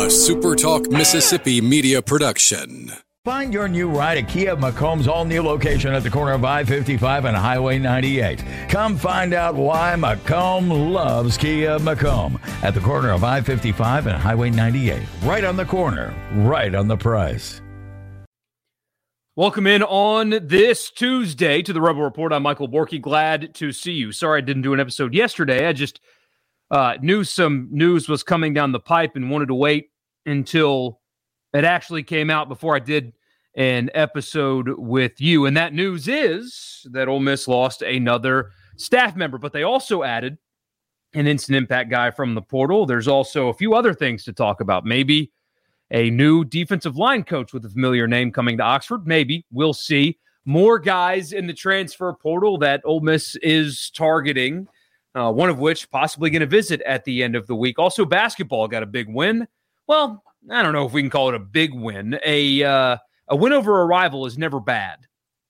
SuperTalk Mississippi media production. Find your new ride at Kia Macomb's all-new location at the corner of I-55 and Highway 98. Come find out why Macomb loves Kia Macomb at the corner of I-55 and Highway 98. Right on the corner, right on the price. Welcome in on this Tuesday to the Rebel Report. I'm Michael Borky. Glad to see you. Sorry I didn't do an episode yesterday. I just knew some news was coming down the pipe and wanted to wait until it actually came out before I did an episode with you. And that news is that Ole Miss lost another staff member, but they also added an instant impact guy from the portal. There's also a few other things to talk about. Maybe a new defensive line coach with a familiar name coming to Oxford. Maybe. We'll see. More guys in the transfer portal that Ole Miss is targeting, one of which possibly going to visit at the end of the week. Also, basketball got a big win. Well, I don't know if we can call it a big win. A win over a rival is never bad.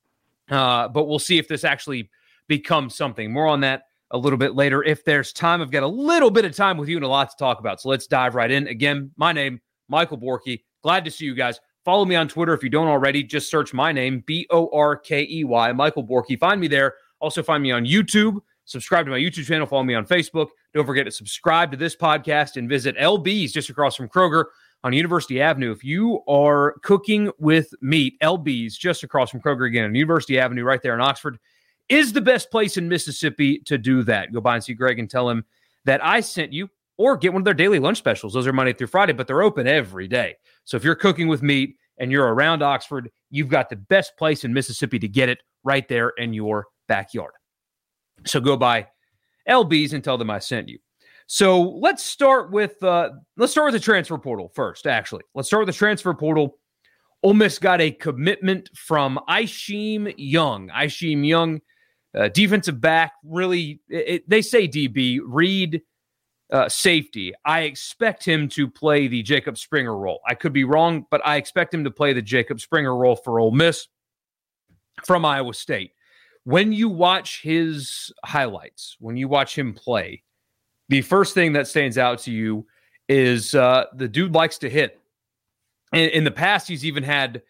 But we'll see if this actually becomes something. More on that a little bit later. If there's time, I've got a little bit of time with you and a lot to talk about. So let's dive right in. Again, my name, Michael Borky. Glad to see you guys. Follow me on Twitter if you don't already. Just search my name, Borkey, Michael Borky. Find me there. Also find me on YouTube. Subscribe to my YouTube channel. Follow me on Facebook. Don't forget to subscribe to this podcast and visit LB's just across from Kroger on University Avenue. If you are cooking with meat, LB's just across from Kroger again on University Avenue right there in Oxford is the best place in Mississippi to do that. Go by and see Greg and tell him that I sent you, or get one of their daily lunch specials. Those are Monday through Friday, but they're open every day. So if you're cooking with meat and you're around Oxford, you've got the best place in Mississippi to get it right there in your backyard. So go by LB's and tell them I sent you. So let's start with the transfer portal first, actually. Let's start with the transfer portal. Ole Miss got a commitment from Isheem Young. Isheem Young, defensive back, really, they say DB, Reed safety. I expect him to play the Jacob Springer role. I could be wrong, but I expect him to play the Jacob Springer role for Ole Miss from Iowa State. When you watch his highlights, when you watch him play, the first thing that stands out to you is the dude likes to hit. In the past, he's even had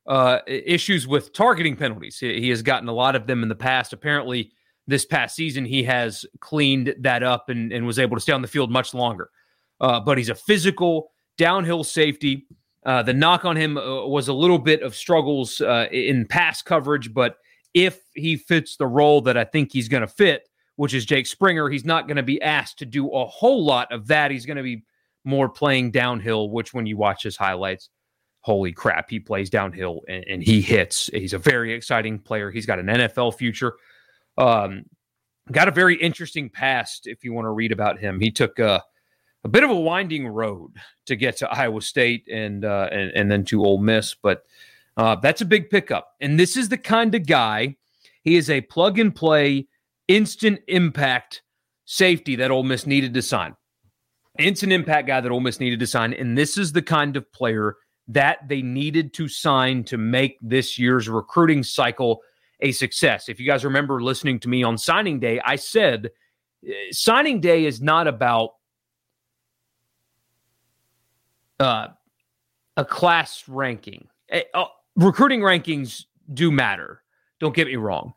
issues with targeting penalties. He has gotten a lot of them in the past. Apparently, this past season, he has cleaned that up and was able to stay on the field much longer. But he's a physical downhill safety. The knock on him was a little bit of struggles in pass coverage, but if he fits the role that I think he's going to fit, which is Jake Springer, he's not going to be asked to do a whole lot of that. He's going to be more playing downhill, which when you watch his highlights, holy crap, he plays downhill and he hits. He's a very exciting player. He's got an NFL future. Got a very interesting past if you want to read about him. He took a bit of a winding road to get to Iowa State and then to Ole Miss, but that's a big pickup. And this is the kind of guy, he is a plug-and-play, instant impact safety that Ole Miss needed to sign. Instant impact guy that Ole Miss needed to sign, and this is the kind of player that they needed to sign to make this year's recruiting cycle a success. If you guys remember listening to me on signing day, I said signing day is not about a class ranking. Recruiting rankings do matter. Don't get me wrong.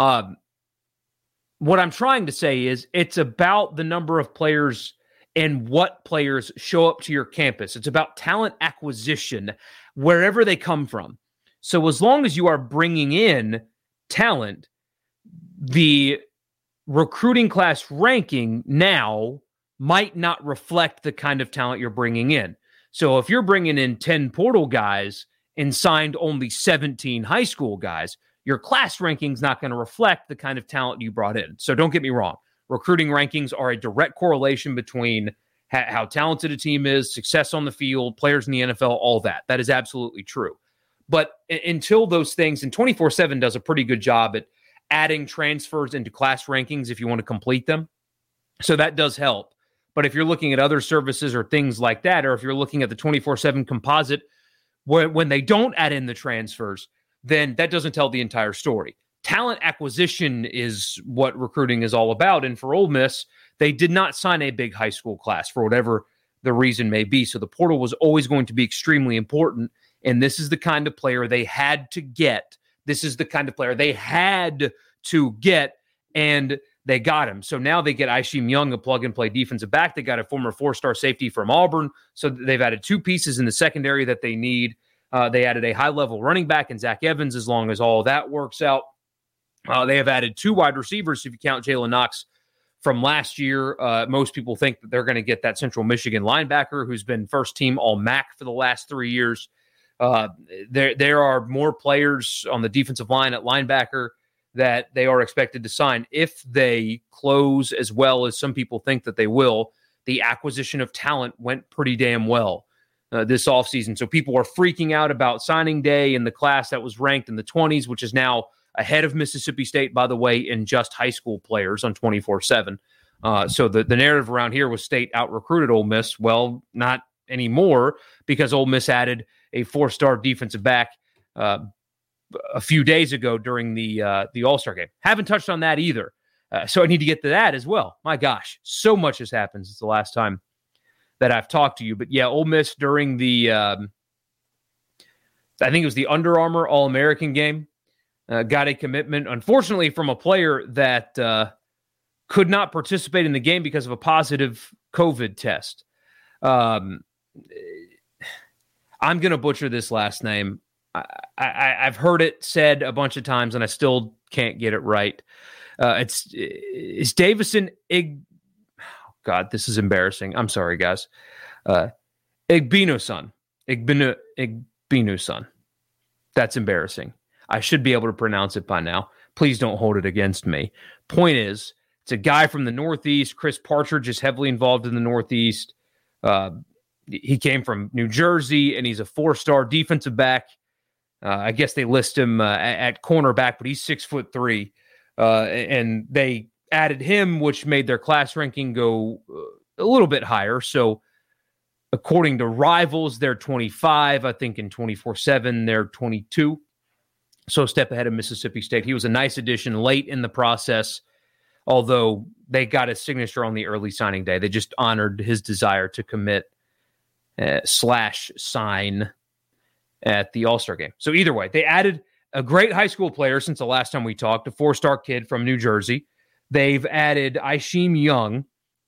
What I'm trying to say is it's about the number of players and what players show up to your campus. It's about talent acquisition wherever they come from. So as long as you are bringing in talent, the recruiting class ranking now might not reflect the kind of talent you're bringing in. So if you're bringing in 10 portal guys and signed only 17 high school guys, your class ranking's not going to reflect the kind of talent you brought in. So don't get me wrong. Recruiting rankings are a direct correlation between how talented a team is, success on the field, players in the NFL, all that. That is absolutely true. But until those things, and 24/7 does a pretty good job at adding transfers into class rankings if you want to complete them. So that does help. But if you're looking at other services or things like that, or if you're looking at the 24/7 composite, when they don't add in the transfers, then that doesn't tell the entire story. Talent acquisition is what recruiting is all about. And for Ole Miss, they did not sign a big high school class for whatever the reason may be. So the portal was always going to be extremely important, and this is the kind of player they had to get. This is the kind of player they had to get, and they got him. So now they get Aisheem Young, a plug-and-play defensive back. They got a former 4-star safety from Auburn. So they've added 2 pieces in the secondary that they need. They added a high-level running back in Zach Evans, as long as all that works out. They have added 2 wide receivers, if you count Jalen Knox from last year. Most people think that they're going to get that Central Michigan linebacker who's been first-team All-MAC for the last 3 years. There are more players on the defensive line at linebacker that they are expected to sign if they close as well as some people think that they will. The acquisition of talent went pretty damn well this offseason. So people are freaking out about signing day in the class that was ranked in the 20s, which is now ahead of Mississippi State, by the way, in just high school players on 24/7. So the narrative around here was State out-recruited Ole Miss. Well, not anymore, because Ole Miss added a 4-star defensive back a few days ago during the All-Star game. Haven't touched on that either. So I need to get to that as well. My gosh, so much has happened since the last time that I've talked to you. But yeah, Ole Miss during the, I think it was the Under Armour All-American game, got a commitment, unfortunately, from a player that could not participate in the game because of a positive COVID test. I'm going to butcher this last name. I've heard it said a bunch of times, and I still can't get it right. It's Davison Ig. Oh God, this is embarrassing. I'm sorry, guys. Igbinosun. That's embarrassing. I should be able to pronounce it by now. Please don't hold it against me. Point is, it's a guy from the Northeast. Chris Partridge is heavily involved in the Northeast. He came from New Jersey, and he's a 4-star defensive back. I guess they list him at cornerback, but he's 6'3", and they added him, which made their class ranking go a little bit higher. So according to Rivals, they're 25. I think in 24/7, they're 22. So a step ahead of Mississippi State. He was a nice addition late in the process, although they got his signature on the early signing day. They just honored his desire to commit / sign at the All-Star game. So either way, they added a great high school player since the last time we talked, a 4-star kid from New Jersey. They've added Aisheem Young,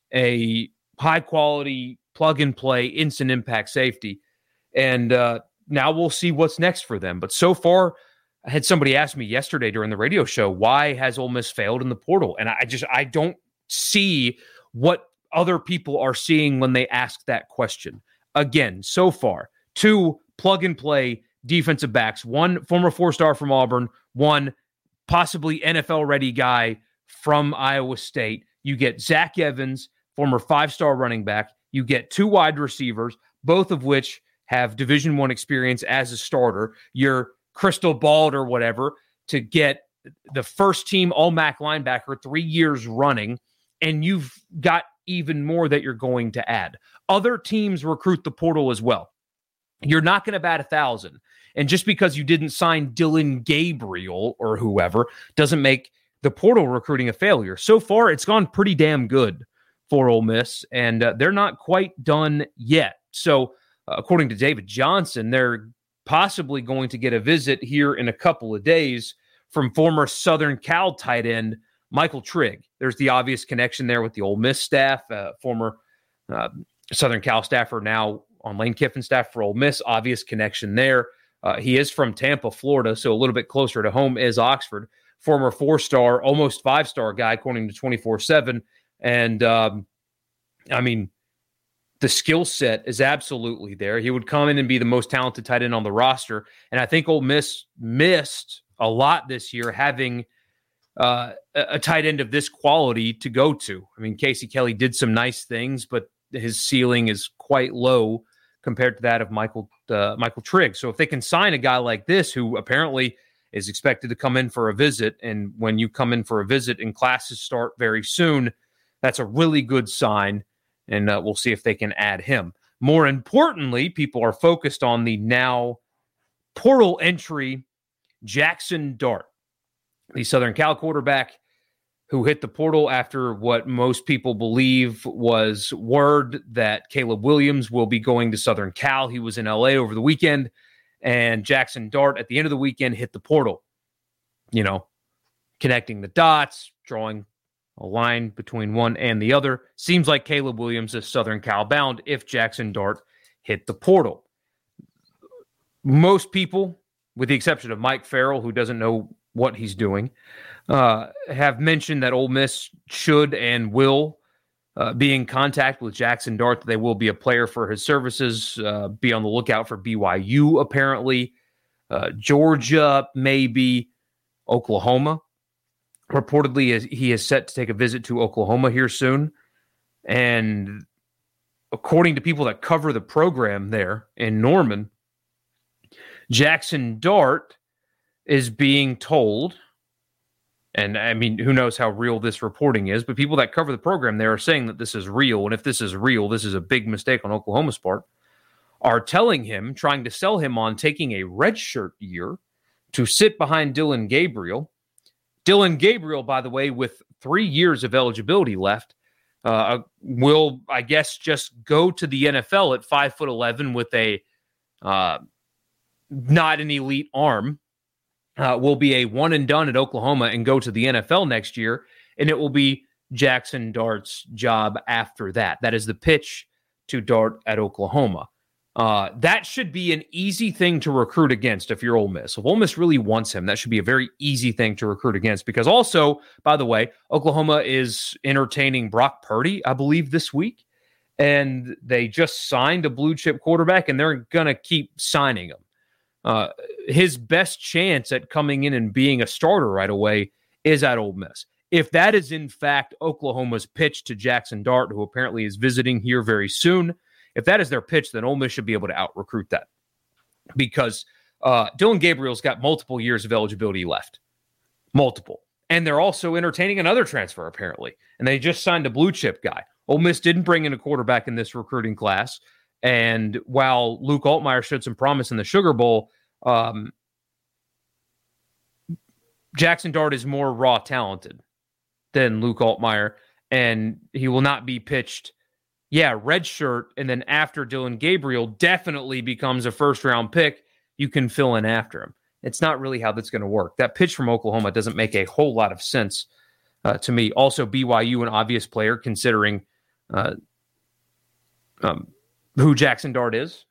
a high-quality plug-and-play instant impact safety. And now we'll see what's next for them. But so far, I had somebody ask me yesterday during the radio show, why has Ole Miss failed in the portal? And I don't see what other people are seeing when they ask that question. Again, so far, 2 plug-and-play defensive backs, 1 former 4-star from Auburn, 1 possibly NFL-ready guy from Iowa State. You get Zach Evans, former 5-star running back. You get 2 wide receivers, both of which have Division I experience as a starter. You're crystal balled or whatever to get the first-team All-MAC linebacker 3 years running, and you've got even more that you're going to add. Other teams recruit the portal as well. You're not going to bat 1,000. And just because you didn't sign Dylan Gabriel or whoever doesn't make the portal recruiting a failure. So far, it's gone pretty damn good for Ole Miss, and they're not quite done yet. So according to David Johnson, they're possibly going to get a visit here in a couple of days from former Southern Cal tight end Michael Trigg. There's the obvious connection there with the Ole Miss staff, former Southern Cal staffer, now on Lane Kiffin's staff for Ole Miss. Obvious connection there. He is from Tampa, Florida, so a little bit closer to home is Oxford. Former 4-star, almost 5-star guy, according to 24/7. And, I mean, the skill set is absolutely there. He would come in and be the most talented tight end on the roster. And I think Ole Miss missed a lot this year having a tight end of this quality to go to. I mean, Casey Kelly did some nice things, but his ceiling is quite low compared to that of Michael Trigg. So if they can sign a guy like this, who apparently is expected to come in for a visit, and when you come in for a visit and classes start very soon, that's a really good sign, and we'll see if they can add him. More importantly, people are focused on the now portal entry Jackson Dart, the Southern Cal quarterback, who hit the portal after what most people believe was word that Caleb Williams will be going to Southern Cal. He was in LA over the weekend, and Jackson Dart at the end of the weekend hit the portal. You know, connecting the dots, drawing a line between one and the other. Seems like Caleb Williams is Southern Cal bound if Jackson Dart hit the portal. Most people, with the exception of Mike Farrell, who doesn't know what he's doing, have mentioned that Ole Miss should and will be in contact with Jackson Dart, that they will be a player for his services, be on the lookout for BYU, apparently, Georgia, maybe, Oklahoma. Reportedly, he is set to take a visit to Oklahoma here soon. And according to people that cover the program there in Norman, Jackson Dart is being told, and I mean, who knows how real this reporting is, but people that cover the program there are saying that this is real. And if this is real, this is a big mistake on Oklahoma's part, are telling him, trying to sell him on taking a redshirt year to sit behind Dillon Gabriel. Dillon Gabriel, by the way, with 3 years of eligibility left, will, I guess, just go to the NFL at 5'11" with a not an elite arm. Will be a one and done at Oklahoma and go to the NFL next year, and it will be Jackson Dart's job after that. That is the pitch to Dart at Oklahoma. That should be an easy thing to recruit against if you're Ole Miss. If Ole Miss really wants him, that should be a very easy thing to recruit against, because also, by the way, Oklahoma is entertaining Brock Purdy, I believe, this week, and they just signed a blue-chip quarterback, and they're going to keep signing him. His best chance at coming in and being a starter right away is at Ole Miss. If that is, in fact, Oklahoma's pitch to Jackson Dart, who apparently is visiting here very soon, if that is their pitch, then Ole Miss should be able to out-recruit that, because Dillon Gabriel's got multiple years of eligibility left. Multiple. And they're also entertaining another transfer, apparently. And they just signed a blue-chip guy. Ole Miss didn't bring in a quarterback in this recruiting class. And while Luke Altmyer showed some promise in the Sugar Bowl, Jackson Dart is more raw talented than Luke Altmyer, and he will not be pitched, red shirt, and then after Dillon Gabriel definitely becomes a first-round pick, you can fill in after him. It's not really how that's going to work. That pitch from Oklahoma doesn't make a whole lot of sense to me. Also, BYU, an obvious player, considering who Jackson Dart is.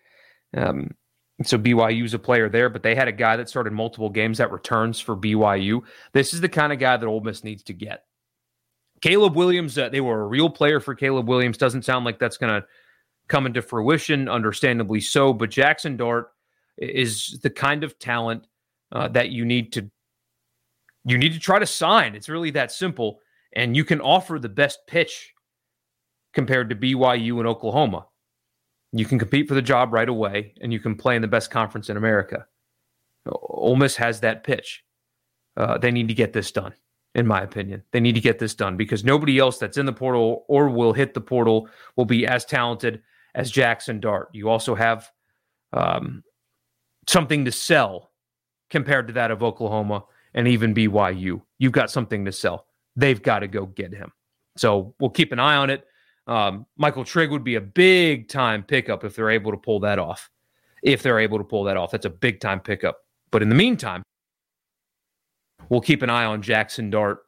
So BYU's a player there, but they had a guy that started multiple games that returns for BYU. This is the kind of guy that Ole Miss needs to get. Caleb Williams, they were a real player for Caleb Williams. Doesn't sound like that's going to come into fruition, understandably so, but Jackson Dart is the kind of talent that you need to try to sign. It's really that simple, and you can offer the best pitch compared to BYU and Oklahoma. You can compete for the job right away, and you can play in the best conference in America. Ole Miss has that pitch. They need to get this done, in my opinion. They need to get this done, because nobody else that's in the portal or will hit the portal will be as talented as Jackson Dart. You also have something to sell compared to that of Oklahoma and even BYU. You've got something to sell. They've got to go get him. So we'll keep an eye on it. Michael Trigg would be a big-time pickup if they're able to pull that off. That's a big-time pickup. But in the meantime, we'll keep an eye on Jackson Dart.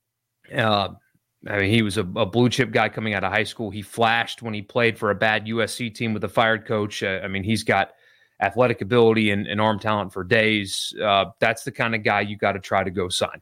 He was a blue-chip guy coming out of high school. He flashed when he played for a bad USC team with a fired coach. He's got athletic ability and arm talent for days. That's the kind of guy you got to try to go sign.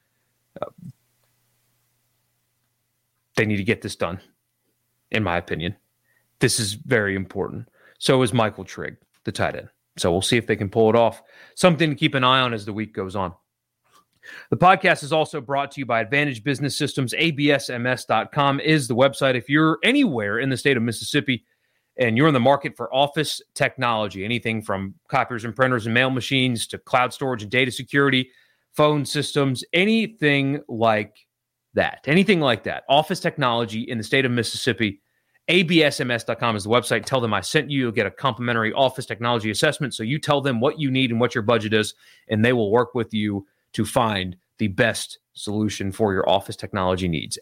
They need to get this done. In my opinion, this is very important. So is Michael Trigg, the tight end. So we'll see if they can pull it off. Something to keep an eye on as the week goes on. The podcast is also brought to you by Advantage Business Systems. ABSMS.com is the website. If you're anywhere in the state of Mississippi and you're in the market for office technology, anything from copiers and printers and mail machines to cloud storage and data security, phone systems, anything like that, office technology in the state of Mississippi, absms.com is the website. Tell them I sent you. You'll get a complimentary office technology assessment. So you tell them what you need and what your budget is, and they will work with you to find the best solution for your office technology needs.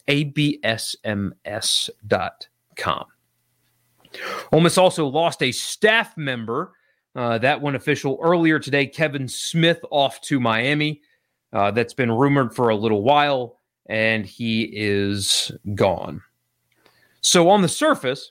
absms.com. Ole Miss also lost a staff member. That went official earlier today. Kevin Smith off to Miami. That's been rumored for a little while, and he is gone. So on the surface,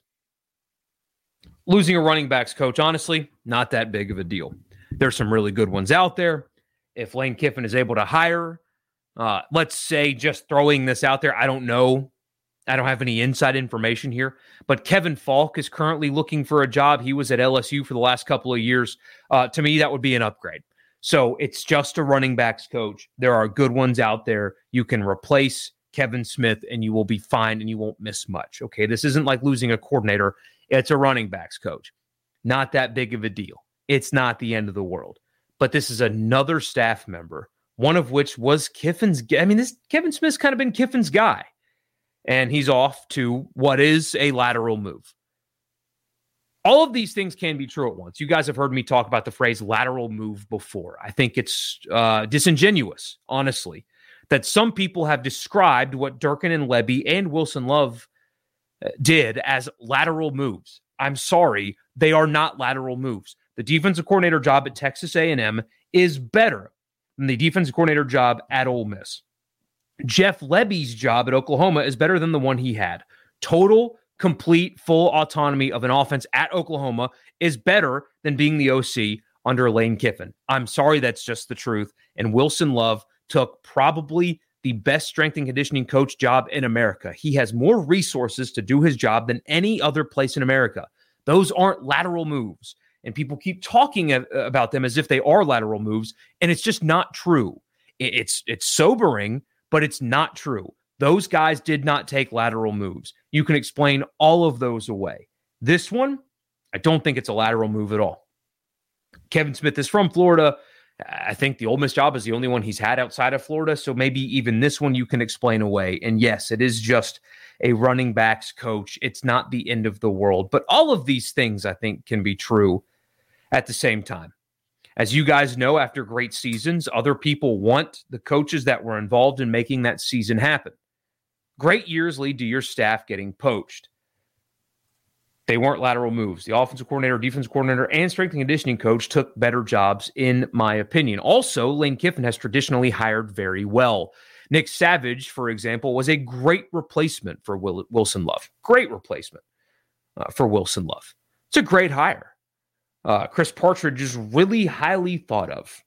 losing a running backs coach, honestly, not that big of a deal. There's some really good ones out there. If Lane Kiffin is able to hire, let's say, just throwing this out there, I don't know. I don't have any inside information here, but Kevin Falk is currently looking for a job. He was at LSU for the last couple of years. To me, that would be an upgrade. So it's just a running backs coach. There are good ones out there. You can replace Kevin Smith and you will be fine and you won't miss much. Okay, this isn't like losing a coordinator. It's a running backs coach. Not that big of a deal. It's not the end of the world. But this is another staff member, one of which was Kiffin's. I mean, this Kevin Smith's kind of been Kiffin's guy. And he's off to what is a lateral move. All of these things can be true at once. You guys have heard me talk about the phrase lateral move before. I think it's disingenuous, honestly, that some people have described what Durkin and Lebby and Wilson Love did as lateral moves. I'm sorry, they are not lateral moves. The defensive coordinator job at Texas A&M is better than the defensive coordinator job at Ole Miss. Jeff Lebby's job at Oklahoma is better than the one he had. Total, complete, full autonomy of an offense at Oklahoma is better than being the OC under Lane Kiffin. I'm sorry, that's just the truth. And Wilson Love took probably the best strength and conditioning coach job in America. He has more resources to do his job than any other place in America. Those aren't lateral moves. And people keep talking about them as if they are lateral moves, and it's just not true. It's sobering, but it's not true. Those guys did not take lateral moves. You can explain all of those away. This one, I don't think it's a lateral move at all. Kevin Smith is from Florida. I think the Ole Miss job is the only one he's had outside of Florida, so maybe even this one you can explain away. And yes, it is just a running backs coach. It's not the end of the world. But all of these things, I think, can be true at the same time. As you guys know, after great seasons, other people want the coaches that were involved in making that season happen. Great years lead to your staff getting poached. They weren't lateral moves. The offensive coordinator, defensive coordinator, and strength and conditioning coach took better jobs, in my opinion. Also, Lane Kiffin has traditionally hired very well. Nick Savage, for example, was a great replacement for Wilson Love. Great replacement for Wilson Love. It's a great hire. Chris Partridge is really highly thought of.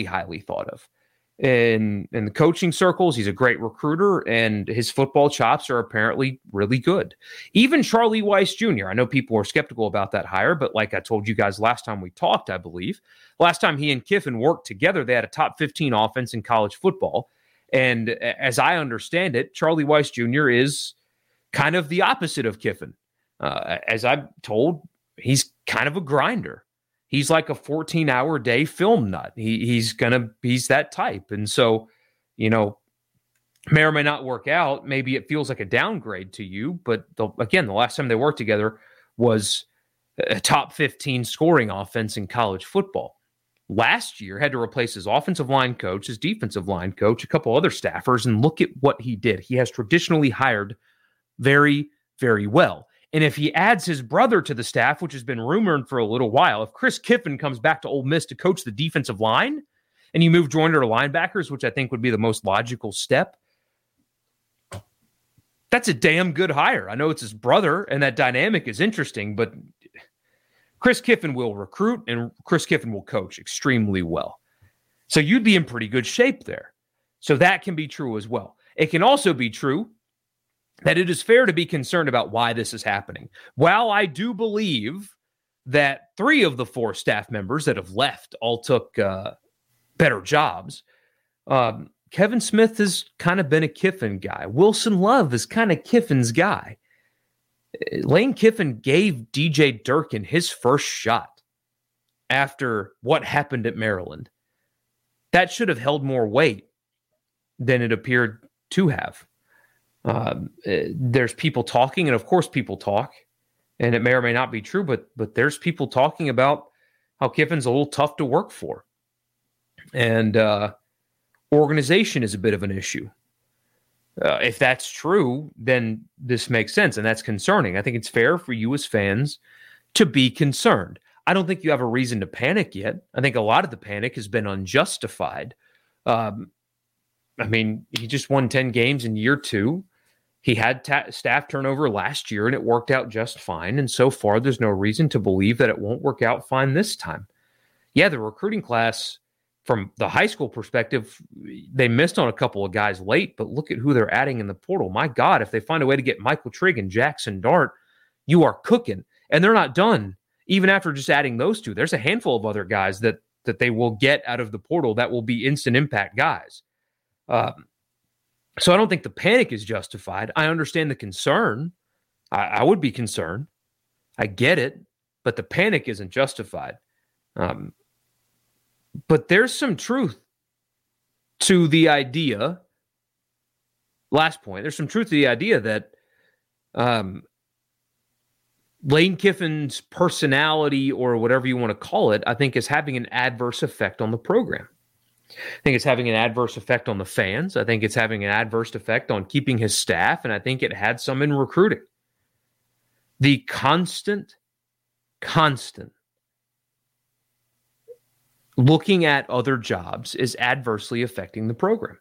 In the coaching circles. He's a great recruiter, and his football chops are apparently really good. Even Charlie Weiss Jr., I know people were skeptical about that hire, but like I told you guys last time we talked, I believe, last time he and Kiffin worked together, they had a top 15 offense in college football. And as I understand it, Charlie Weiss Jr. is kind of the opposite of Kiffin. As I'm told, he's kind of a grinder. He's like a 14-hour day film nut. He's that type. And so, may or may not work out. Maybe it feels like a downgrade to you. But again, the last time they worked together was a top 15 scoring offense in college football. Last year, had to replace his offensive line coach, his defensive line coach, a couple other staffers, and look at what he did. He has traditionally hired very, very well. And if he adds his brother to the staff, which has been rumored for a little while, if Chris Kiffin comes back to Ole Miss to coach the defensive line, and you move Joyner to linebackers, which I think would be the most logical step, that's a damn good hire. I know it's his brother, and that dynamic is interesting, but Chris Kiffin will recruit, and Chris Kiffin will coach extremely well. So you'd be in pretty good shape there. So that can be true as well. It can also be true that it is fair to be concerned about why this is happening. While I do believe that 3 of the 4 staff members that have left all took better jobs, Kevin Smith has kind of been a Kiffin guy. Wilson Love is kind of Kiffin's guy. Lane Kiffin gave DJ Durkin his first shot after what happened at Maryland. That should have held more weight than it appeared to have. There's people talking, and of course people talk, and it may or may not be true, but there's people talking about how Kiffin's a little tough to work for. And organization is a bit of an issue If that's true, then this makes sense, and that's concerning. I think it's fair for you as fans to be concerned. I don't think you have a reason to panic yet. I think a lot of the panic has been unjustified. He just won 10 games in year 2. He had staff turnover last year, and it worked out just fine. And so far, there's no reason to believe that it won't work out fine this time. Yeah, the recruiting class, from the high school perspective, they missed on a couple of guys late, but look at who they're adding in the portal. My God, if they find a way to get Michael Trigg and Jackson Dart, you are cooking. And they're not done. Even after just adding those two, there's a handful of other guys that they will get out of the portal that will be instant impact guys. So I don't think the panic is justified. I understand the concern. I would be concerned. I get it, but the panic isn't justified. But there's some truth to the idea. Last point, there's some truth to the idea that Lane Kiffin's personality, or whatever you want to call it, I think is having an adverse effect on the program. I think it's having an adverse effect on the fans. I think it's having an adverse effect on keeping his staff, and I think it had some in recruiting. The constant looking at other jobs is adversely affecting the program.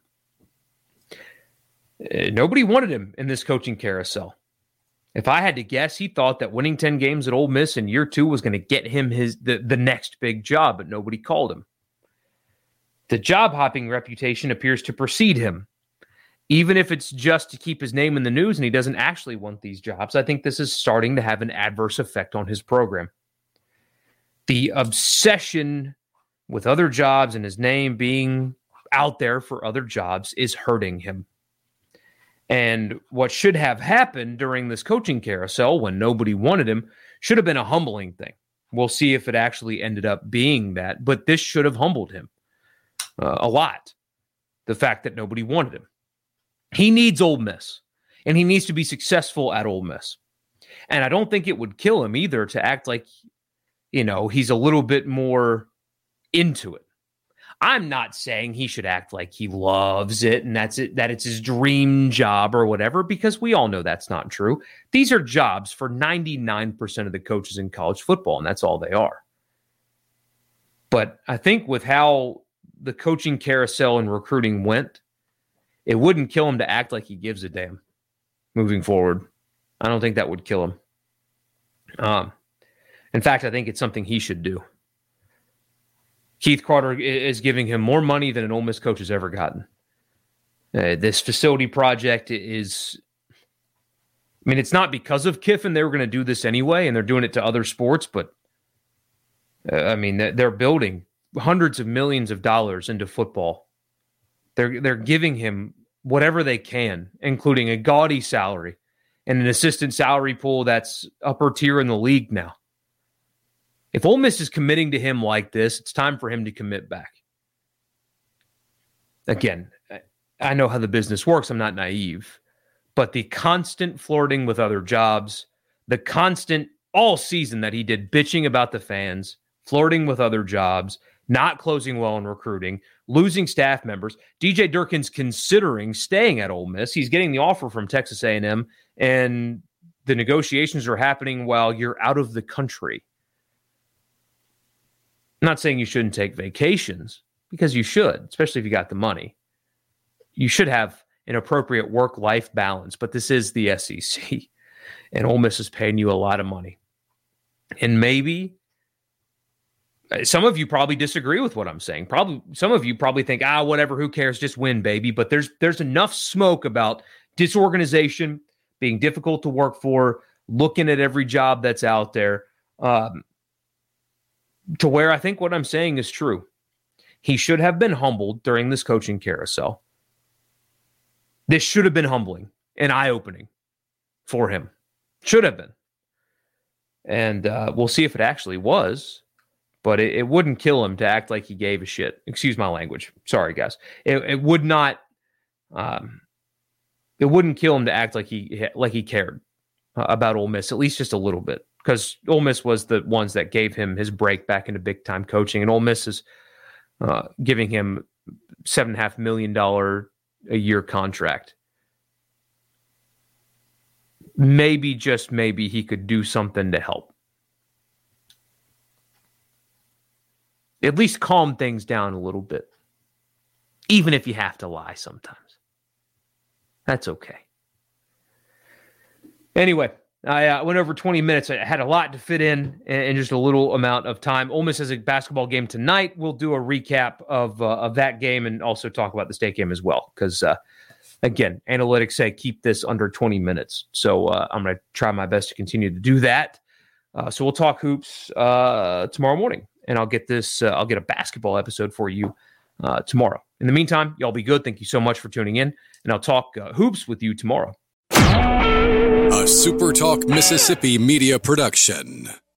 Nobody wanted him in this coaching carousel. If I had to guess, he thought that winning 10 games at Ole Miss in year 2 was going to get him the next big job, but nobody called him. The job hopping reputation appears to precede him. Even if it's just to keep his name in the news and he doesn't actually want these jobs, I think this is starting to have an adverse effect on his program. The obsession with other jobs and his name being out there for other jobs is hurting him. And what should have happened during this coaching carousel when nobody wanted him should have been a humbling thing. We'll see if it actually ended up being that, but this should have humbled him a lot. The fact that nobody wanted him. He needs Ole Miss, and he needs to be successful at Ole Miss. And I don't think it would kill him either to act like, he's a little bit more into it. I'm not saying he should act like he loves it and that's it, that it's his dream job or whatever, because we all know that's not true. These are jobs for 99% of the coaches in college football, and that's all they are. But I think with how the coaching carousel and recruiting went, it wouldn't kill him to act like he gives a damn moving forward. I don't think that would kill him. In fact, I think it's something he should do. Keith Carter is giving him more money than an Ole Miss coach has ever gotten. This facility project is, it's not because of Kiffin. They were going to do this anyway, and they're doing it to other sports, but they're building hundreds of millions of dollars into football. They're giving him whatever they can, including a gaudy salary and an assistant salary pool that's upper tier in the league now. If Ole Miss is committing to him like this, it's time for him to commit back. Again, I know how the business works. I'm not naive. But the constant flirting with other jobs, the constant all season that he did bitching about the fans, flirting with other jobs, not closing well in recruiting, losing staff members. DJ Durkin's considering staying at Ole Miss. He's getting the offer from Texas A&M, and the negotiations are happening while you're out of the country. I'm not saying you shouldn't take vacations, because you should, especially if you got the money. You should have an appropriate work-life balance, but this is the SEC, and Ole Miss is paying you a lot of money. And maybe some of you probably disagree with what I'm saying. Probably some of you probably think, whatever, who cares, just win, baby. But there's enough smoke about disorganization, being difficult to work for, looking at every job that's out there, to where I think what I'm saying is true. He should have been humbled during this coaching carousel. This should have been humbling and eye-opening for him. Should have been. And we'll see if it actually was. But it wouldn't kill him to act like he gave a shit. Excuse my language. Sorry, guys. It would not. It wouldn't kill him to act like he cared about Ole Miss, at least just a little bit. Because Ole Miss was the ones that gave him his break back into big-time coaching. And Ole Miss is giving him $7.5 million a year contract. maybe, just maybe, he could do something to help. At least calm things down a little bit. Even if you have to lie sometimes. That's okay. Anyway, I went over 20 minutes. I had a lot to fit in just a little amount of time. Ole Miss has a basketball game tonight. We'll do a recap of that game and also talk about the state game as well. Because, again, analytics say keep this under 20 minutes. So I'm going to try my best to continue to do that. So we'll talk hoops tomorrow morning. And I'll get a basketball episode for you tomorrow. In the meantime, y'all be good. Thank you so much for tuning in. And I'll talk hoops with you tomorrow. A SuperTalk Mississippi media production.